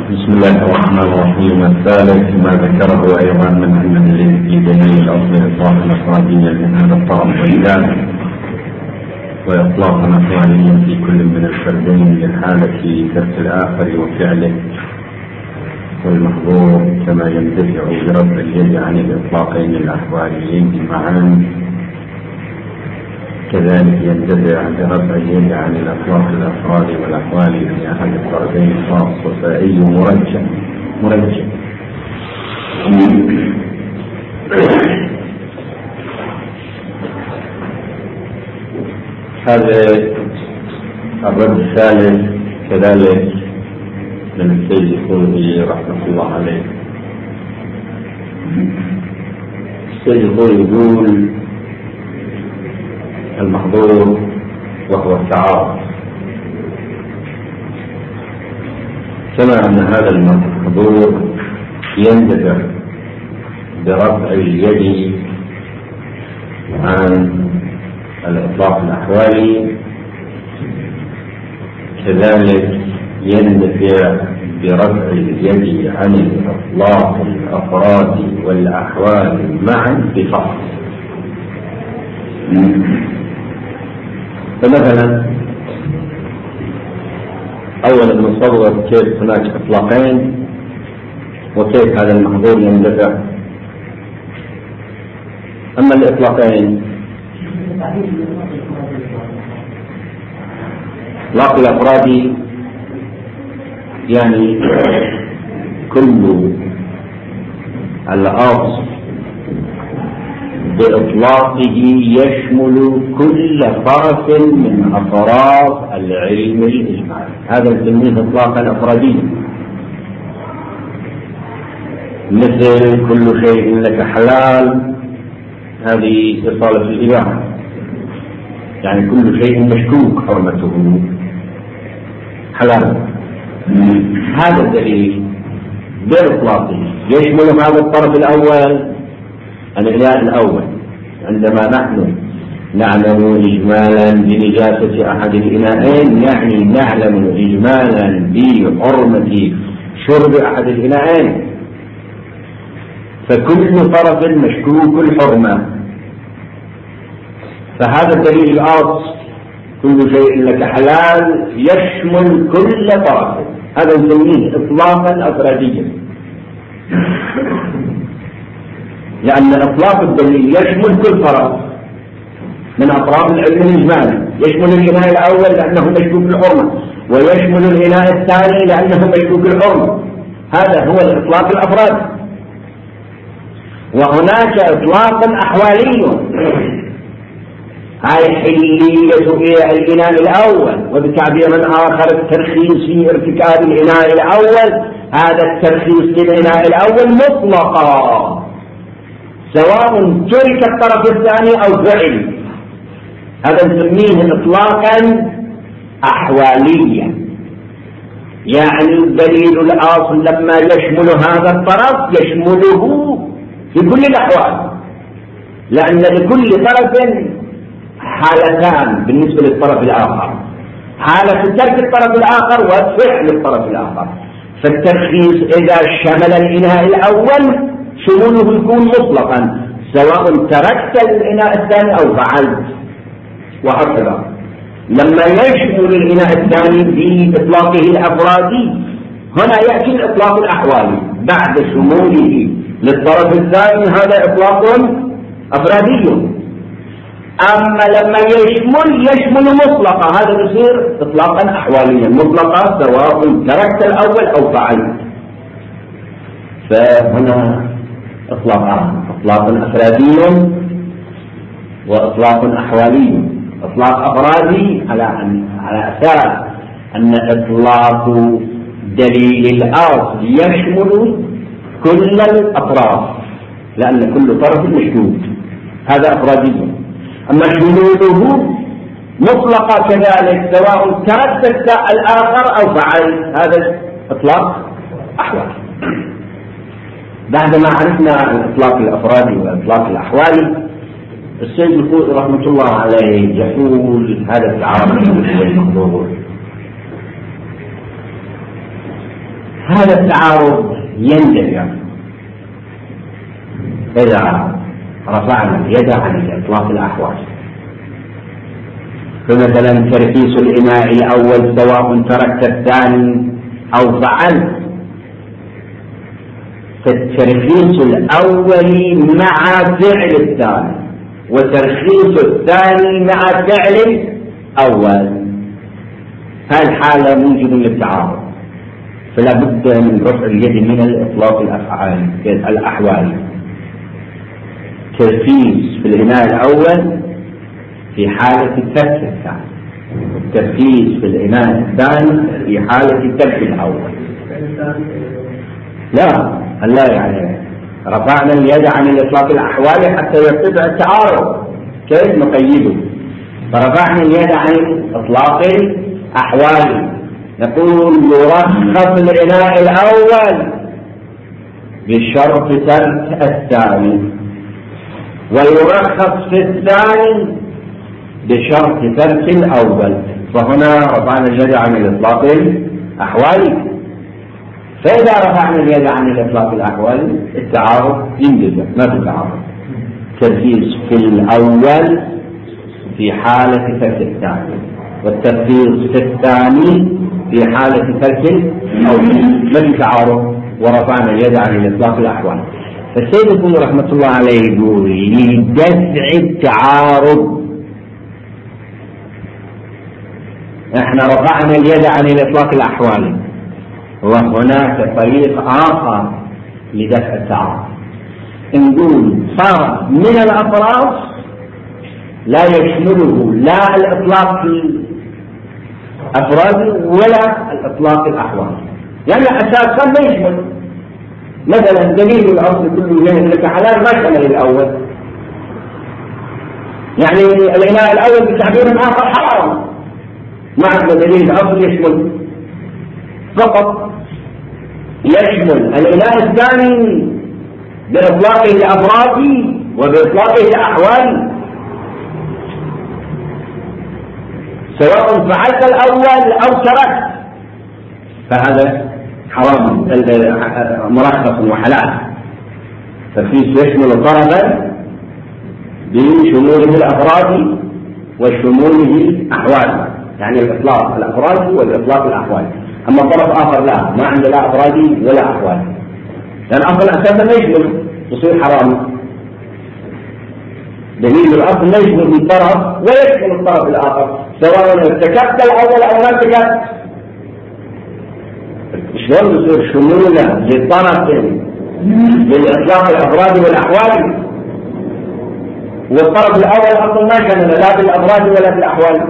بسم الله الرحمن الرحيم. الثالث ما ذكره أيضا من أن في دليل الأصل إطلاقا أفراديا من هذا الطرف والثالث، وإطلاقا أفراديا في كل من الفردين لحالة ترك الآخر وفعله، والمحظور كما يندفع برفع اليد عن الإطلاقين الأحواليين معا كذلك يندفع برفع اليد عن الأطلاق الأفراد والأحوال في أحد الطرفين الخاص وفائي مرجح. هذا الرد الثالث كذلك من السيد الخوئي رحمة الله عليه. السيد الخوئي يقول المحظور وهو التعارض، كما أن هذا المحظور يندفع برفع اليد عن الإطلاق الأحوالي، كذلك يندفع برفع اليد عن الإطلاق الأفراد والأحوال معا بفصل. فمثلا أولا نصور كيف هناك إطلاقين وكيف هذا المحظور يندفع. أما الإطلاقين إطلاق الأفراد يعني كل الأصل بإطلاقه يشمل كل طرف من أطراف العلم الإجمالي، هذا نسميه إطلاقا أفراديا. مثل كل شيء لك حلال، هذه إصالة الإباحة، يعني كل شيء مشكوك حرمته حلال. هذا الدليل بإطلاقه يشمل هذا الطرف الأول، الإناء الأول، عندما نحن نعلم إجمالا بنجاسة أحد الإناءين يعني نعلم إجمالا بحرمة شرب أحد الإناءين، فكل طرف مشكوك الحرمة، فهذا الدليل الأصل كل شيء لك حلال يشمل كل طرف، هذا نسميه إطلاقا أفراديا، لأن إطلاق الدليل يشمل كل طرف من أطراف العلم الإجمالي، يشمل الإناء الأول لأنه مشكوك الحرمة، ويشمل الإناء الثاني لأنه مشكوك الحرمة، هذا هو الإطلاق الأفرادي. وهناك إطلاق أحوالي، هاي حلية الإناء الأول، وبتعبير آخر الترخيص في ارتكاب الإناء الأول، هذا الترخيص للإناء الأول مطلقا سواء ترك الطرف الثاني أو فعل، هذا نسميه إطلاقا أحواليا، يعني الدليل الأصل لما يشمل هذا الطرف يشمله في كل الأحوال، لأن لكل طرف حالتان بالنسبة للطرف الآخر، حالة ترك الطرف الآخر وفعل الطرف الآخر، فالترخيص إذا شمل الإناء الأول شموله يكون مطلقا سواء تركت الإناء الثاني أو فعلت، وهكذا لما يشمل الإناء الثاني بإطلاقه الأفرادي هنا يأتي الإطلاق الأحوالي بعد شموله للطرف الثاني، هذا إطلاق أفرادي. أما لما يشمل مطلقا هذا يصير إطلاقا أحواليا مطلقا سواء تركت الأول أو فعلت، فهنا إطلاقان، إطلاق أفرادي وإطلاق أحوالي. إطلاق أفرادي على أساس أن إطلاق دليل الأصل يشمل كل الأطراف لأن كل طرف مشمول، هذا أفرادي. أما شموله مطلقة كذلك سواء تركت الآخر أو فعلت، هذا إطلاق أحوالي. بعدما عرفنا الإطلاق الأفرادي والإطلاق الأحوالي، السيد الخوئي رحمة الله عليه يقول هذا التعارض والمحظور هذا التعارض يندرج إذا رفعنا اليد عن إطلاق الأحوال. فمثلا تركيز الإناء الأول سواء تركت الثاني أو فعلت، فالترخيص الأول مع فعل الثاني وترخيص الثاني مع فعل الأول، هالحالة موجب للتعارض، فلا بد من رفع اليد من الإطلاق الأحوالي. تركيز في الإناء الأول في حالة ترك الثاني، والتركيز في الإناء الثاني في حالة ترك الأول. لا يعني رفعنا اليد عن الإطلاق الأحوالي حتى يرتفع التعارض، كيف نقيده؟ فرفعنا اليد عن إطلاق الأحوالي، نقول يرخص الإناء الأول بشرط ترك الثاني، ويرخص في الثاني بشرط ترك الأول. فهنا رفعنا اليد عن الإطلاق الأحوالي. فإذا رفعنا اليد عن الإطلاق الأحوالي التعارض يندرج، ما في تعارض. تركيز في الأول في حالة ترك الثاني، والتركيز في الثاني في حالة ترك الأول، ما في تعارض، ورفعنا اليد عن الإطلاق الأحوالي. فالسيد الكل رحمة الله عليه يقول لدفع التعارض احنا رفعنا اليد عن الإطلاق الأحوالي، وهناك طريق آخر لدفع التعارض. نقول صار من الأطراف لا يشمله لا الإطلاق الأفراد ولا الإطلاق الأحوالي، يعني أساسا ما يشمل. مثلا دليل الأصل كله لك حلال ما شمل الأول، يعني الإناء الأول بتعبير آخر حرام، مع دليل الأصل يشمل فقط، يشمل الإناء الثاني بإطلاقه الأفرادي وبإطلاقه الأحوالي، سواء فعلت الأول أو تركت، فهذا حرام مرخص وحلال. فالترخيص يشمل طرفا بشموله الأفرادي وشموله الأحوالي، يعني الإطلاق الأفرادي والإطلاق الأحوالي. أما طرف آخر لا، ما عنده لا أفرادي ولا أحوالي، لأن أصل أساسا ما يشمل، يصير حرام. دليل الأصل لا يشمل الطرف ويشمل الطرف الآخر، سواء ارتكبت الأول أو ما ارتكبت. شلون يصير شموله للطرفين للإطلاق الأفرادي والأحوالي، والطرف الأول أصلا ما شمل لا بالأفراد ولا بالأحوال؟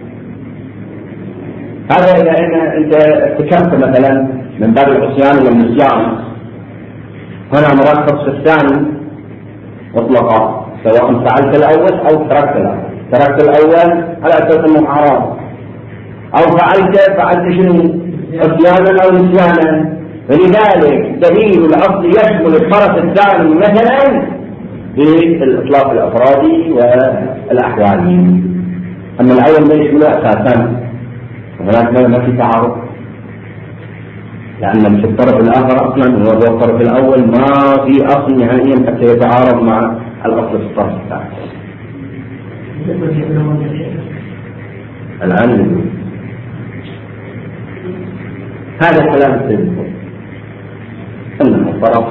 هذا إذا أنت ارتكبت مثلا من باب العصيان ولا النسيان، هنا مرخص في الثاني مطلقا، سواء فعلت الأول أو تركت الأول. تركت الأول على أساس أنه حرام، أو فعلت شنو؟ عصيانا أو نسيانا. فلذلك دليل الأصل يشمل الطرف الثاني مثلا بالإطلاق الأفرادي والأحوالي، أما الأول ما يشمله أساسا، هناك ما في تعارض، لأن في الطرف الآخر أصلا هو الطرف الأول ما في أصل نهائيا حتى يتعارض مع الأصل في الطرف الثاني. الآن هذا كلام سيدنا أن الطرف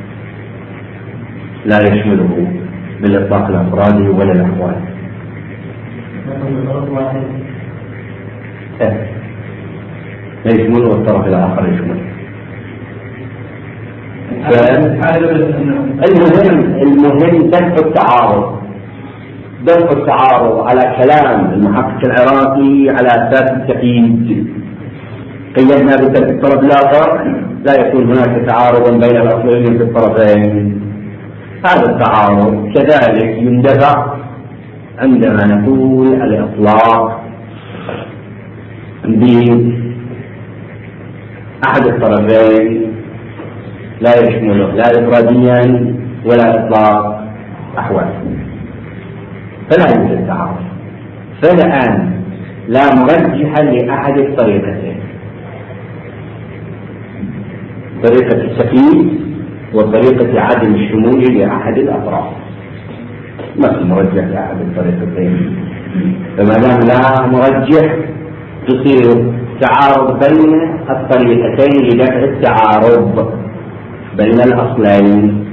لا يشمله بالإطلاق الأفرادي ولا الأحوالي. لا يشمله والطرف الآخر يشمله. المهم دفع التعارض على كلام المحقق العراقي على أساس التقييد. قيدنا بترك الطرف الآخر لا يكون هناك تعارض بين الأصلين في الطرفين. هذا التعارض كذلك يندفع عندما نقول الإطلاق بأحد الطرفين لا يشمله لا إفراديا ولا إطلاق أحوال، فلا يوجد تعارض. فالآن لا مرجح لأحد الطريقتين، طريقة التكليف وطريقة عدم الشمول لأحد الأطراف، ما في مرجح لأحد الطريقتين. فما دام لا مرجح تصير تعارض بين الطريقتين لدفع التعارض بين الأصلين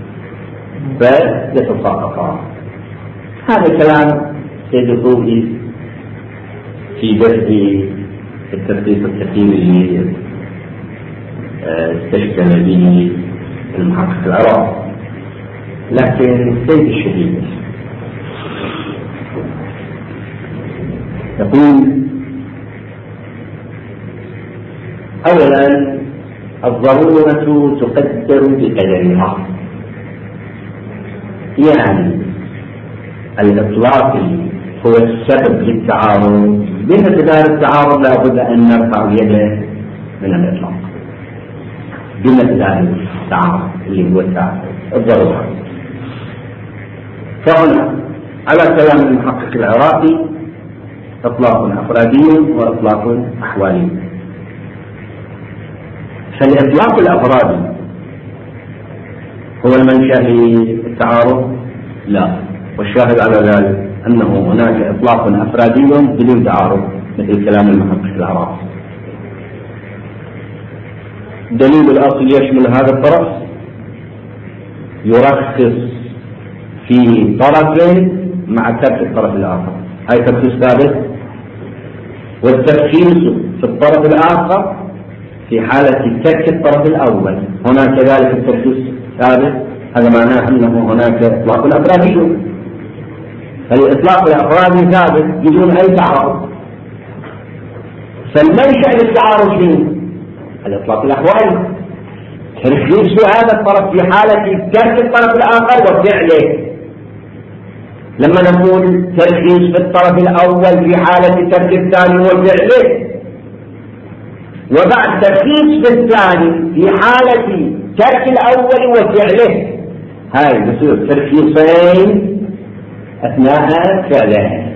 فيتساقطان. هذا كلام سيد الخوئي في درس التدقيق الكثير اللي استشكل به المحقق العراقي، لكن السيد الشهيد يقول: أولا الضرورة تقدر بقدرها، يعني الإطلاق هو السبب للتعارض، بمقدار التعارض لا بد أن نرفع يده من الإطلاق بمقدار التعارض اللي هو الضرورة. فهنا على كلام المحقق العراقي إطلاق أفرادي وإطلاق أحوالي. فالإطلاق الأفرادي هو المنشأ للتعارض؟ لا، والشاهد على ذلك أنه هناك إطلاق أفرادي بدون تعارض مثل كلام المحقق العراقي. دليل الأصل يشمل هذا الطرف، يرخص في طرف مع ترك الطرف الآخر، هاي ترخيص ثابت، والترخيص في الطرف الآخر في حالة ترك الطرف الأول هنا كذلك الترخيص ثابت. هذا معناه أنه هناك إطلاق أفرادي، فالإطلاق الأفرادي ثابت بدون أي تعارض. فالمنشأ للتعارض شنو؟ الإطلاق الأحوالي، ترخيص هذا الطرف في حالة ترك الطرف الآخر وفعله. لما نقول ترخيص في الطرف الأول في حالة ترك الثاني وفعله، وبعد ترخيص في الثاني في حالة ترك الأول وفعله، هاي بصير ترخيصين أثناء فعله.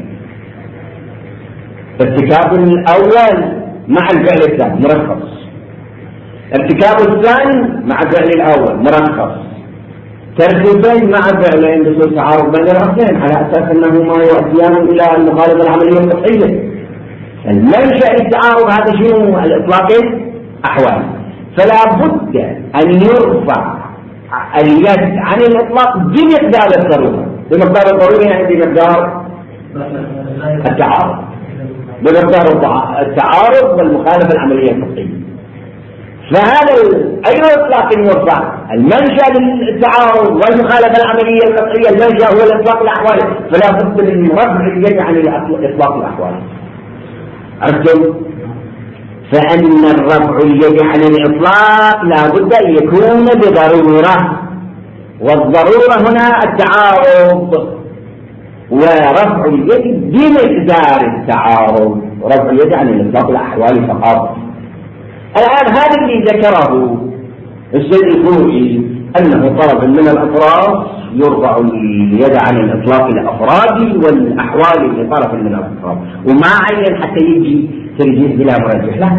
ارتكاب الأول مع الفعل الثاني مرخص، ارتكاب الثاني مع الفعل الأول مرخص، ترتيبين مع فعلين بصير تعارض بين الأصلين على أساس أنهما يؤديان إلى المخالفة العملية الصحية. المنشأ للتعارض هذا شنو؟ الإطلاق الأحوالي. فلا بد أن يرفع اليد عن الإطلاق بمقدار الضرورة، بمقدار الضرورة يعني بمقدار التعارض، بمقدار التعارض والمخالفة العملية الصحية. فهذا أي إطلاق يرفع؟ المنشأ للتعارض والمخالفة العملية القطعية، المنشأ هو الإطلاق الأحوالي، فلا بد من رفع اليد عن الإطلاق الأحوالي. عرفتم؟ فأن الرفع اليد عن الإطلاق لا بد أن يكون بضرورة، والضرورة هنا التعارض، ورفع اليد بمقدار التعارض، رفع اليد عن الإطلاق الأحوالي فقط. الآن هذا اللي ذكره السيد الخوئي أنه طرف من الأطراف يرفع اليد عن الإطلاق الأفرادي والأحوالي لطرف من الأطراف، وما عين حتى يجي ترجيح بلا مرجح. لا،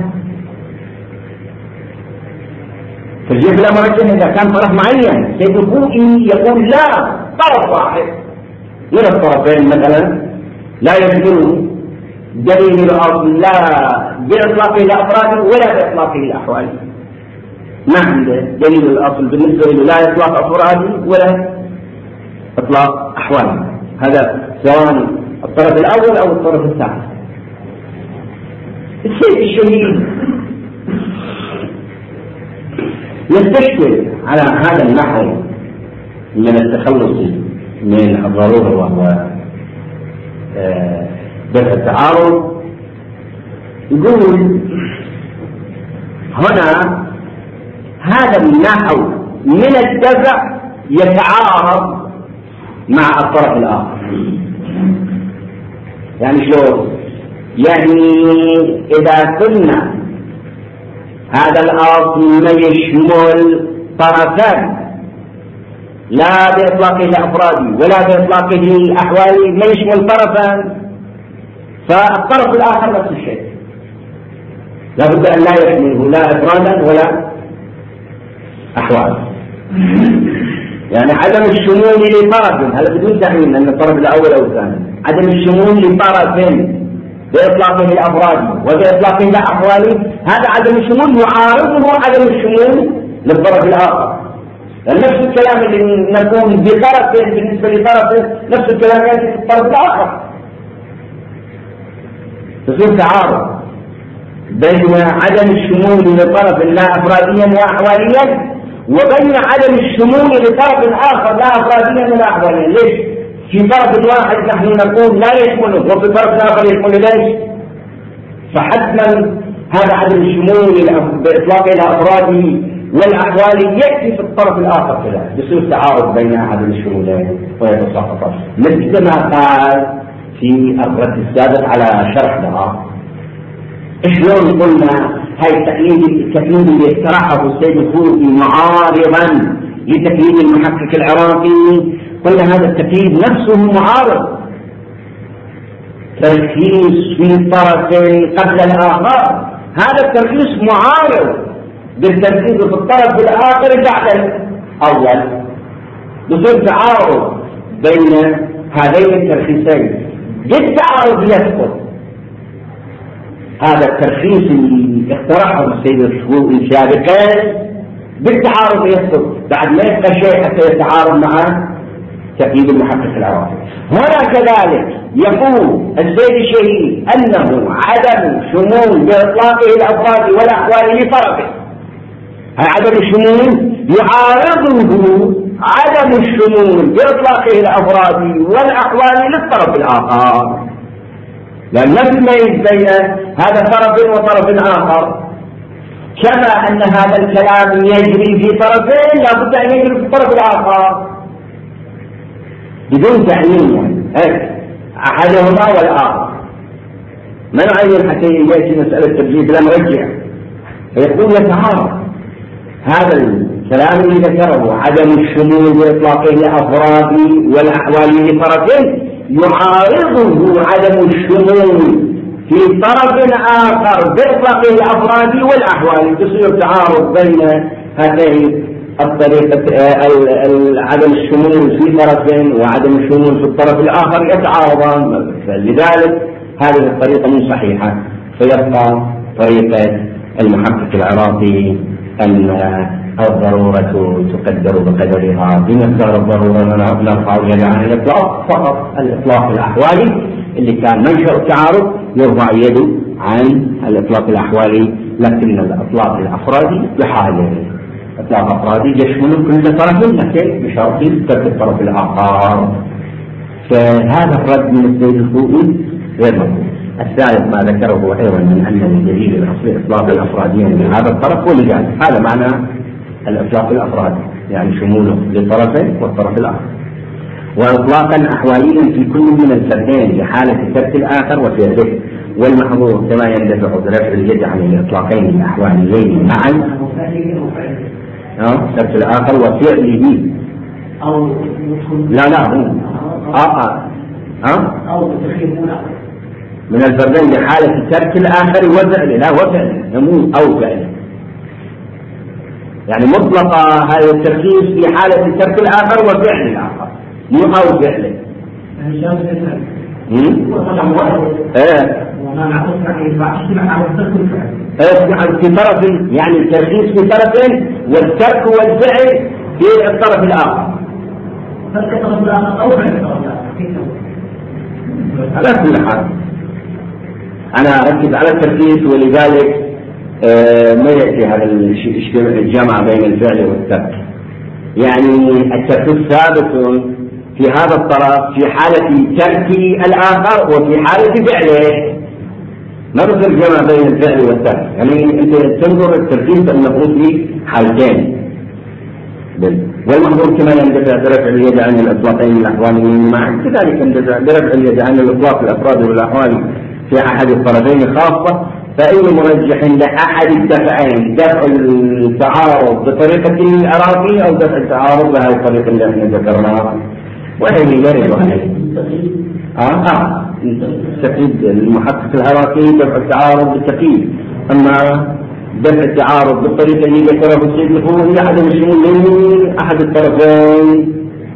ترجيح بلا مرجح إذا كان طرف معين. السيد الخوئي يقول لا، طرف واحد من الطرفين مثلا لا يمكنه دليل الأصل لا بإطلاقه الأفراد ولا بإطلاقه الأحوال. ما عنده دليل الأصل بالنسبة له لا إطلاق أفرادي ولا إطلاق أحوالي، هذا سواء الطرف الأول أو الطرف الثاني. الشيء الشهيد يستشكل على هذا النحو من التخلص من الضرورة وهو دفع التعارض. يقول هنا هذا النحو من الدفع يتعارض مع الطرف الآخر. يعني شو؟ يعني إذا قلنا هذا الأصل ما يشمل طرفان لا بإطلاقه الأفرادي ولا بإطلاقه الأحوالي، ما يشمل طرفا، فالطرف الآخر نفس الشيء لا بد أن لا يشمله لا إفرادا ولا الأحوال. يعني عدم الشمول لطرف، هذا بدون تحويل أن الطرف الأول أو الثاني، عدم الشمول لطرف بإطلاقه الأفراد وبإطلاقه الأحوال، هذا عدم الشمول يعارضه عدم الشمول للطرف الآخر. نفس الكلام اللي نقول بطرف بالنسبة لطرف، نفس الكلام يأتي في الطرف الآخر. تصير تعارض بين عدم الشمول لطرف لا أفراديا لا أحواليا وبين عدم الشمول لطرف آخر لا أفراديا ولا أحواليا. ليش؟ في طرف واحد نحن نقول لا يشمله وفي طرف آخر يشمله. ليش؟ فحتما هذا عدم الشمول بإطلاق الأفراد والأحوال يأتي في الطرف الآخر كذا، يصير تعارض بين أحد الشمولين ويتساقط، مثل ما قال في الرد السابق على شرح لها. شلون قلنا هاي التقليد اللي اقترحه السيد الخوئي معارضا لتقليد المحقق العراقي، قلنا هذا التقليد نفسه معارض، تركيز في طرف قبل الآخر، هذا التركيز معارض بالتركيز في الطرف الآخر بعد الأول. بصير تعارض بين هذين الترخيصين، بالتعارض يسقط هذا الترخيص اللي اقترحه السيد الخوئي سابقا، بالتعارض يسقط بعد ما يبقى شيء حتى يتعارض مع تقييد المحقق العراقي. هنا كذلك يقول السيد الشهيد أنه عدم شمول بإطلاقه الأفراد والأحوال لطرفه، عدم الشمول يعارضه عدم الشمول بإطلاقه الأفراد والأحوال للطرف الآخر، لأن لا يميز بين هذا طرف وطرف آخر. كما أن هذا الكلام يجري في طرفين لا بد أن يجري في الطرف الآخر بدون تعيين أحدهما والآخر. ما نعين حتى يأتي مسألة تبجيد لا مرجع، فيقول يتعارض هذا الكلام اللي ذكره عدم الشمول بإطلاقه الأفراد والأحوال لطرفين يعارضه عدم الشمول في طرف آخر بإطلاقه الأفراد والأحوال. تصير تعارض بين هذين الطريقة، عدم الشمول في طرفين وعدم الشمول في الطرف الآخر يتعارضان، لذلك هذه الطريقة مو صحيحة، فيبقى طريقة المحقق العراقي أن الضرورة تقدر بقدرها، بمقدار الضرورة نرفع اليد عن الإطلاق فقط. الإطلاق الأحوالي اللي كان منشأ التعارض يرفع يده عن الإطلاق الأحوالي، لكن الإطلاق الأفرادي بحاله، إطلاق أفرادي يشمل كل طرف لكن بشرط ترك الطرف الآخر. فهذا الرد من السيد الخوئي غير مقبول. الثالث ما ذكره أيضا من أن الدليل الأصلي إطلاق الأفراديين لهذا الطرف، ولذلك هذا معنى الإطلاق الأفرادي، يعني شموله للطرفين والطرف الآخر، وإطلاقا أحواليا في كل من الفردين لحالة ترك الآخر وفعله، والمحظور كما يندفع برفع اليد عن الإطلاقين الأحواليين معا، ترك الآخر وفعله من الفردين لحالة ترك الآخر وفعله، لا وفعله يموت أو فعله، يعني مطلقة هذا التركيز في حالة ترك الآخر وفعل الآخر مو أو فعله. في طرف، يعني التركيز في طرف والترك والفعل في الطرف الآخر. ترك الطرف الآخر أو فعل الطرف الآخر. على كل حال أنا أركز على التركيز، ولذلك ما يأتي هذا الجمع بين الفعل والترك. يعني التركيز ثابت في هذا الطرف في حالة ترك الآخر وفي حالة فعله، ما بصير جمع بين الفعل والترك. يعني أنت تنظر التركيز المفروض في حالتين، والمحظور كما يندفع برفع اليد عن الإطلاقين الأحواليين معا، كذلك يندفع برفع اليد عن الإطلاق الأفراد والأحوال في أحد الطرفين خاصة. فأي مرجح لأحد الدفعين، دفع التعارض بطريقة العراقي أو دفع التعارض بهذه الطريقة اللي احنا ذكرناها، وهي يرد عليه. تقييد المحقق العراقي دفع التعارض بالتقييد، أما دفع التعارض بالطريقة اللي ذكره السيد الخوئي عدم شمول أحد الطرفين.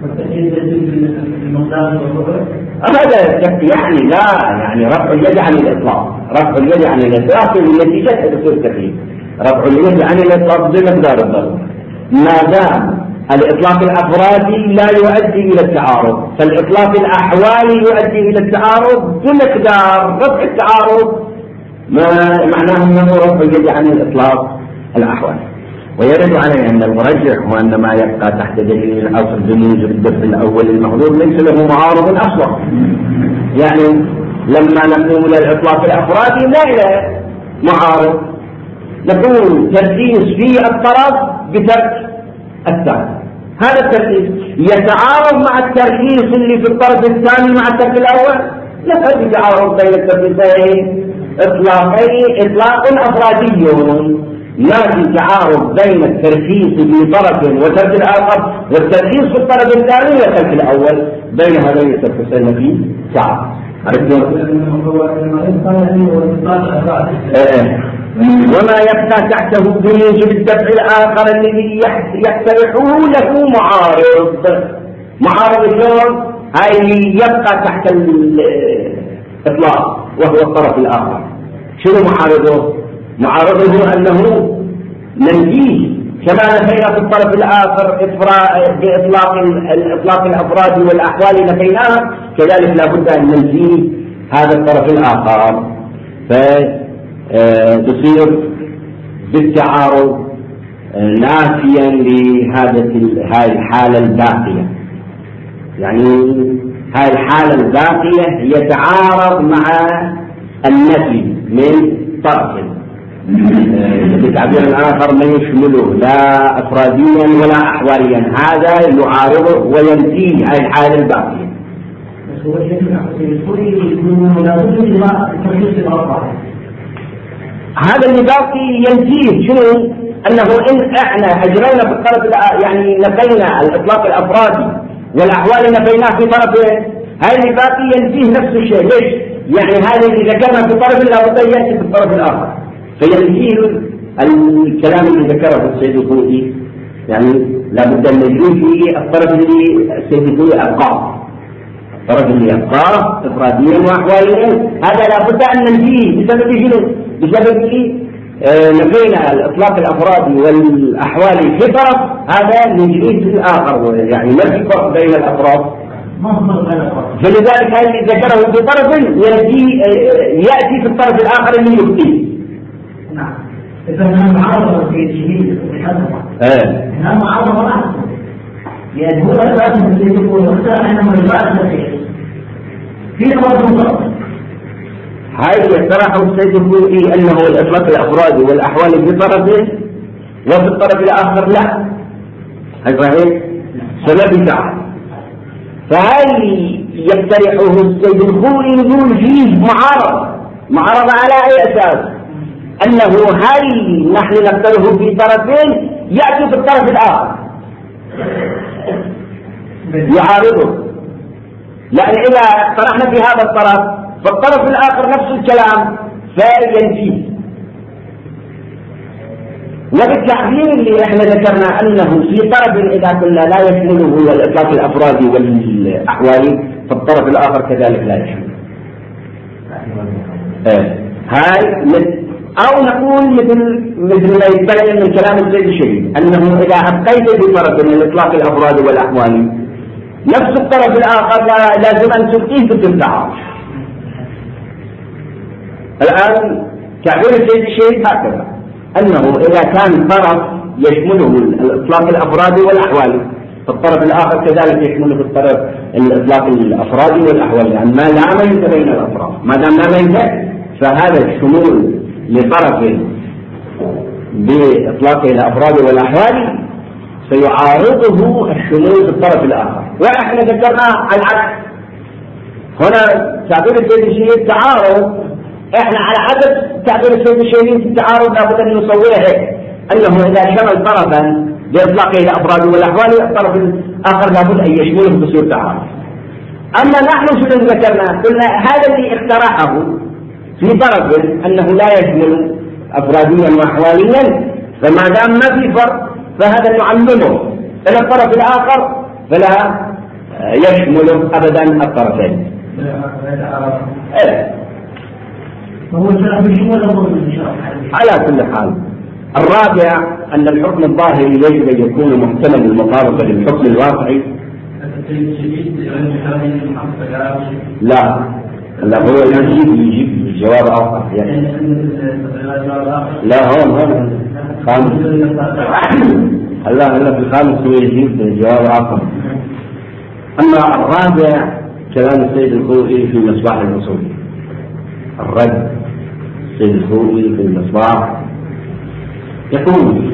هذا يعني لا يعني رفع اليد عن الإطلاق، رفع اليد عن الإطلاق النتيجة تصير تكليف. رفع اليد عن الإطلاق بمقدار الضرورة، ما دام الإطلاق الأفرادي لا يؤدي إلى التعارض، فالإطلاق الأحوالي يؤدي إلى التعارض بمقدار رفع التعارض، ما معناه أنه رفع اليد عن الإطلاق الأحوالي. ويرد عليه أن المرجح هو أن ما يبقى تحت دليل الأصل بموجب الدفع الأول المحظور ليس له معارض أصلا. يعني لما نقول الإطلاق الأفرادي لا إلى معارض، نقول تركيز في الطرف بترك الثاني، هذا التركيز يتعارض مع التركيز اللي في الطرف الثاني مع الترك الأول، لا في تعارض بين التركيزين إطلاق أفرادي، لا في تعارض بين التركيز في طرف وترك الآخر والتركيز في الطرف الثاني وترك الأول، بين هذين التركيزين في تعارض. وما يبقى تحته بموجب الدفع الآخر الذي يقترح له معارض الشرط، هاي يبقى تحت الإطلاق وهو الطرف الآخر. شنو معارضه؟ معارضه أنه ننفيه كما نفينا في الطرف الآخر بإطلاق الأفراد والأحوال نفيناها، كذلك لا بد أن ننفيه هذا الطرف الآخر، فتصير بالتعارض نافيا لهذه الحالة الباقية. يعني هذه الحالة الباقية يتعارض مع النفي من طرف بتعبير آخر ما يشمله لا أفراديا ولا أحواليا، هذا يعارضه وينفيه هذه الحالة الباقية. هذا اللي باقي ينفيه شنو؟ أنه إن إحنا أجرينا في الطرف يعني نفينا الإطلاق الأفرادي والأحوال نفيناه في طرفين، هذا اللي باقي ينفيه نفس الشيء. ليش؟ يعني هذا اللي ذكرنا في الطرف لا بد يأتي في الطرف الآخر، فينفيه الكلام اللي ذكره السيد الخوئي. يعني لا بد أن نجري في الطرف اللي السيد الخوئي أبقاه، الطرف اللي أبقاه إفراديا وأحواليا، هذا لا بد أن ننفيه بسبب شنو؟ بسبب نفينا الإطلاق الأفرادي والأحوالي في طرف، هذا نجريه في الآخر، يعني نفي فرق بين الأفراد. فلذلك هذا اللي ذكره في طرف يأتي في الطرف الآخر اللي يبقيه. نعم. إذا معارضة في الجميل هنا معارضة أحسن، يعني هو لازم يكون مختار أنه يبعث في نظر هاي يقترحه السيد الخوئي أنه الإطلاق الأفرادي والأحوال في طرفه وفي الطرف الآخر لا، هاي صحيح؟ سبب تعالى. فهل يقترحه السيد الخوئي يقول فيه معارضة على أي أساس؟ أنه هل نحن نقتله في طرفين يأتي في الطرف الآخر يعارضه، لأن إذا اقترحنا في هذا الطرف فالطرف الآخر نفس الكلام فينفيه. وبالتعبير اللي احنا ذكرنا أنه في طرف إذا كنا لا يشمله الإطلاق الأفرادي والأحوالي فالطرف الآخر كذلك لا يشمله. هاي أو نقول مثل ما يتبين من كلام السيد الشهيد أنه إذا أبقيت بطرف من الإطلاق الأفرادي والأحوالي نفس الطرف الآخر لازم أن تبقيه بالتعارض. الآن تعبير السيد الشهيد هكذا أنه إذا كان طرف يشمله الإطلاق الأفرادي والأحوالي فالطرف الآخر كذلك يشمله الطرف الإطلاق الأفرادي والأحوالي، يعني ما لا ميت بين الأفراد، ما دام لا ميت فهذا الشمول لطرف بإطلاق الأفراد والأحوال سيعارضه الشمول بالطرف الآخر. وإحنا ذكرنا العكس، هنا تعبير السيد الشهيد تعارض، إحنا على عدد تعبير السيد الشهيد في التعارض لابد أن نصوره هيك أنه إذا شمل طرفا بإطلاقه الأفراد والأحوال الطرف الآخر لابد أن يشمله بصورة تعارض. أما نحن شنو ذكرنا؟ قلنا هذا اللي اقترحه في طرف أنه لا يشمل أفراديا وأحواليا، فما دام ما في فرق فهذا نعلمه. إلى الطرف الآخر فلا يشمل أبدا الطرفين. على كل حال، الرابع أن الحكم الظاهري يجب أن يكون محتمل المطابقة للحكم الواقعي. لا هو يجيب جواب آخر يعني. لا هون خامس. هلا في الخامس هو يجيب جواب آخر. أما الرابع كلام السيد الخوئي في مصباح الأصول، الرد السيد الخوئي في المصباح يقول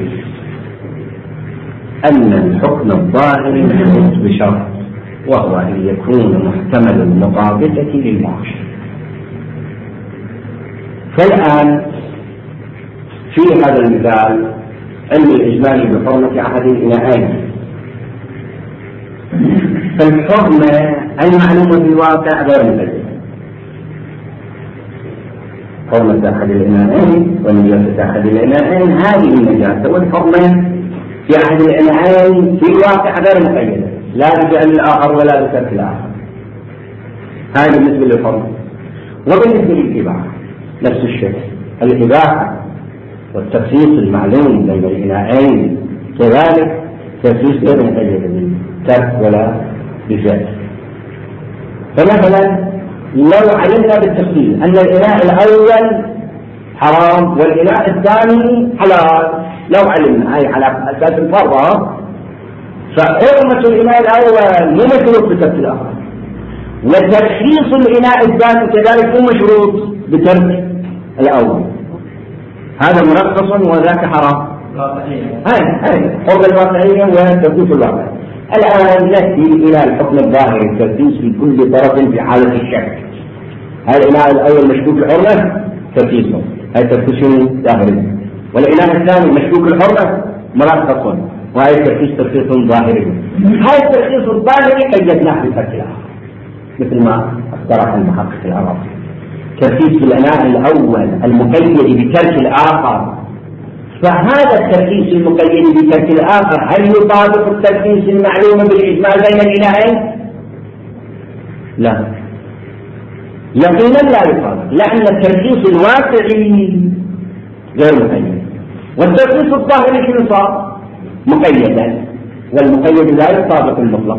أن الحكم الظاهري محدود بشرط، وهو أن يكون محتمل المطابقة للواقع. فالآن في هذا المثال علم الإجمال بحرمة أحد الإناءين، فالحرمة المعلومة في الواقع غير مقيدة. حرمة أحد الإناءين ونجاسة أحد الإناءين هذه النجاسة، والحرمة في أحد الإناءين في الواقع غير مقيدة، لا بفعل الآخر ولا بترك الآخر. هذا بالنسبة للحرمة. وبالنسبة للإباحة نفس الشيء، الإباحة والتخصيص المعلوم بين الإناءين كذلك تخصيص غير مقيد بالترك ولا بفعل. فمثلا لو علمنا بالتخصيص أن الإناء الأول حرام والإناء الثاني حلال، لو علمنا هاي على أساس الفرض، فحرمة الإناء الأول مو مشروط بترك الآخر، وترخيص الإناء الثاني كذلك مو مشروط بترك الأول. هذا مرخص وذاك حرام. هاي حرمة الواقعية وترخيص الواقع. الآن نأتي إلى الحكم الظاهري، الترخيص في كل طرف في حالة الشك. هذا الإناء الأول مشكوك الحرمة ترخيصه، هاي ترخيص ظاهري، والإناء الثاني مشكوك الحرمة مرخص، وهي ترخيص ظاهري. هاي الترخيص الظاهري قيدناه بترك الآخر مثل ما اقترح المحقق العراقي. ترخيص الإناء الأول المقيد بترك الآخر، فهذا الترخيص المقيد بترك الآخر هل يطابق الترخيص المعلوم بالإجمال بين الإناءين؟ لا، يقينا لا يطابق، لأن الترخيص الواقعي غير مقيد، والترخيص الظاهري شنو صار؟ مقيدا، والمقيد لا يطابق المطلق،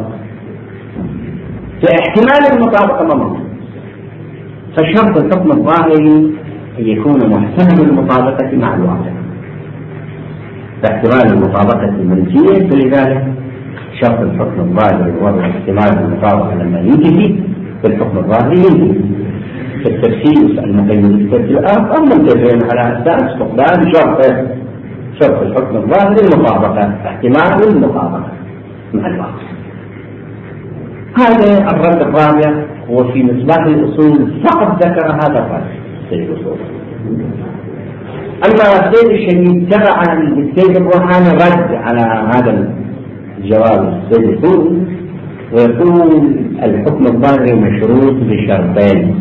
فاحتمال المطابقة ممنوع. فشرط الحكم الظاهري أن يكون محتمل المطابقة مع الواقع، فاحتمال المطابقة منفية، فلذلك شرط الحكم الظاهري وهو احتمال المطابقة لما ينتهي فالحكم الظاهري ينتهي. فالترخيص المقيد بترك الآخر منتهي على أساس فقدان شرط الحكم الظاهري المطابقة، احتمال المطابقة مع الواقع. هذا الرد الرابع، وفي مصباح الأصول فقط ذكر هذا الرد سيد الأصول. أما السيد الشهيد تبعا للسيد الروحاني رد على هذا الجواب السيد الأصول، ويقول الحكم الظاهري مشروط بشرطين.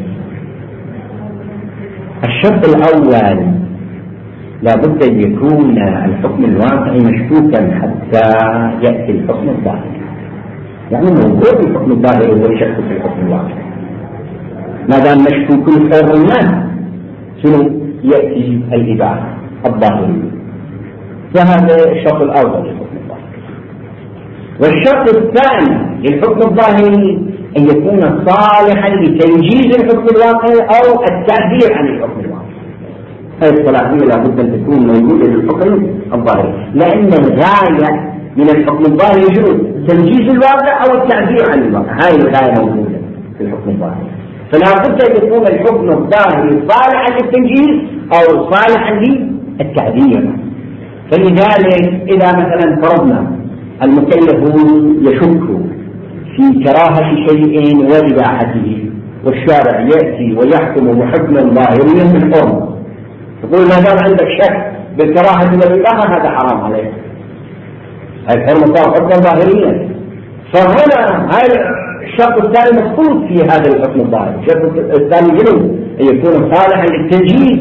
الشرط الأول لا بد أن يكون الحكم الواقعي مشكوكا حتى يأتي الحكم الظاهري، يعني موضوع الحكم الظاهري هو يشكك في الحكم الواقعي. ما دام مشكوك الحرمة شنو يأتي الإباحة الظاهري، فهذا الشرط الأول للحكم الظاهري. والشرط الثاني للحكم الظاهري أن يكون صالحا لتنجيز الحكم الواقعي أو التعبير عن الحكم الواقعي. هذه الصلاحية لابد أن تكون موجودة للحكم الظاهري، لأن الغاية من الحكم الظاهري شنو؟ تنجيز الواقع أو التعبير عن الواقع، هاي الغاية موجودة في الحكم الظاهري. فلا بد أن يكون الحكم الظاهري صالحا للتنجيز أو صالحا للتعبير. فلذلك إذا مثلا فرضنا المكلف يشك في كراهة شيء وإباحته، والشارع يأتي ويحكم بحكم ظاهريا بالحرمة، يقول ما دام عندك شك بالكراهة والإباحة هذا حرام عليك، الحرمة صار حكما ظاهريا. فهنا هذا الشرط الثاني مفقود في هذا الحكم الظاهري. الشرط الثاني جنوب أن يكون صالحا للتنجيز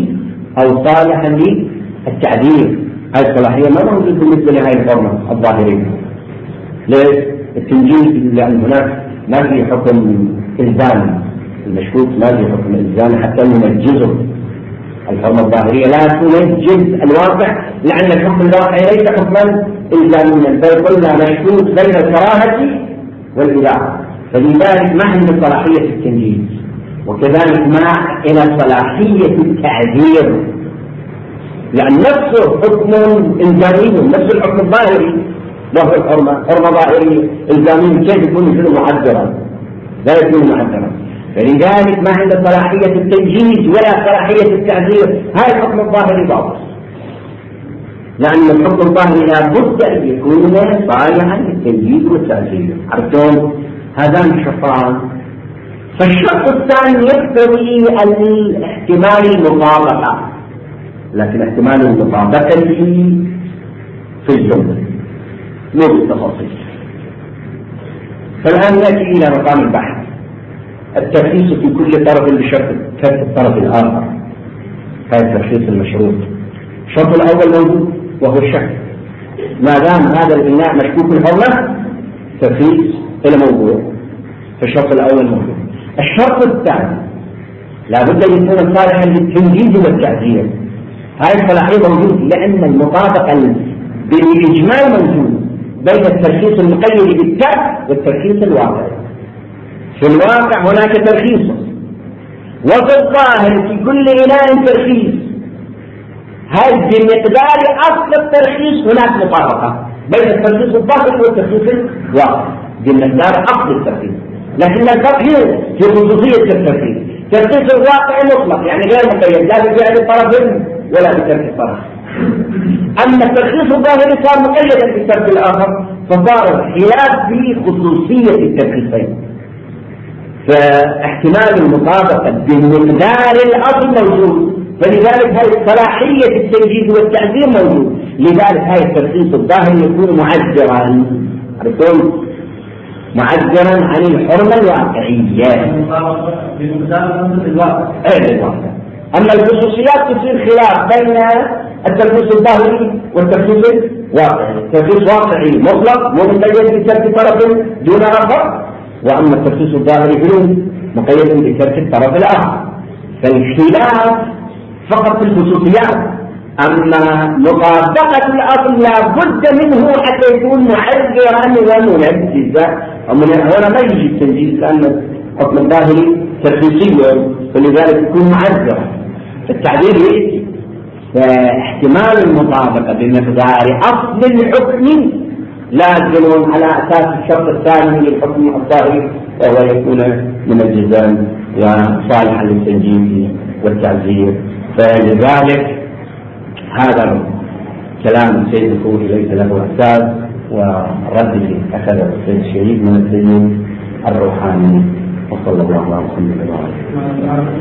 أو صالحا للتعذير. هذه الصلاحية ما موجود بالنسبة لهذه الحرمة الظاهرية. ليش؟ التنجيز لأن هناك ما في حكم إلزامي، المشكوك ما في حكم إلزامي حتى ننجزه. الحرمة الظاهرية لا تنجز الواقع، لأن الحكم الواقعي ليس حكما إلزاميا، بل قلنا مشكوك بين الكراهة والإباحة، فلذلك ما عنده صلاحية التنجيز. وكذلك ما إلى صلاحية التعذير، لأن نفسه حكم إلزامي، نفس الحكم الظاهري وهو الحرمة، حرمة ظاهرية إلزامية، كيف يكون مثل معذرا؟ لا يكون معذرا. فلذلك ما عنده صلاحية التنجيز ولا صلاحية التعذير. هذا الحكم الظاهري باطل، لأن الحكم الظاهري لا بد أن يكون صالحا للتنجيز والتعذير. عرفتم؟ هذان الشرطان. فالشرط الثاني يقتضي الاحتمال المطابقة، لكن احتمال المطابقة في الجملة مو بالتفاصيل. فالآن نأتي إلى مقام البحث. الترخيص في كل طرف بشرط كف الطرف الآخر، هذا الترخيص المشروط. الشرط الأول موجود وهو الشك، ما دام هذا البناء مشكوك الحرمة ترخيص إلى موضوع، فالشرط الأول موجود. الشرط الثاني لا بد أن يكون صالحا للتنجيز والتعذير. هذه الصلاحية موجود، لأن المطابقة بالإجمال موجود بين الترخيص المقيد بالتاء والترخيص الواقعي. في الواقع هناك ترخيص، وفي الظاهر في كل إناء ترخيص. هل بمقدار أصل الترخيص هناك مطابقة بين الترخيص الظاهري والترخيص الواقعي بمقدار أصل الترخيص، لكن الفرق في خصوصية الترخيص. الترخيص الواقعي مطلق يعني غير مقيد لا بفعل الطرفين ولا بترك الطرف. أما الترخيص الظاهري صار مقيدا بالترك الآخر، فصار خلاف في خصوصية الترخيصين. فاحتمال المطابقة بمقدار الأصل موجود، فلذلك هذه صلاحية التنجيز والتعذير موجود. لذلك هذا الترخيص الظاهري يكون معذرا، عرفتم؟ معذرا عن الحرمة الواقعية بمقدار الواقع. أما الخصوصيات تصير خلاف بين الترخيص الظاهري والترخيص الواقعي. الترخيص واقعي مطلق مقيد بترك طرف دون آخر، وأما الترخيص الظاهري مقيد بترك الطرف الآخر. فالخلاف فقط في الخصوصيات، أما مطابقة الأصل لا بد منه حتى يكون معذرا ومنجزا. هنا ما يجي التنجيز لأن الحكم الظاهري ترخيصي، فلذلك يكون معذرا. التعبير يأتي فاحتمال المطابقة بمقدار أصل الحكم لازم على أساس الشرط الثاني من الحكم الظاهري، وهو يكون منجزا وصالحا للتنجيز والتعزير. فلذلك هذا كلام السيد الخوي ليس له أساس، ورده أخذ السيد الشهيد من السيد الروحاني. وصلى الله على محمد وعلى آله.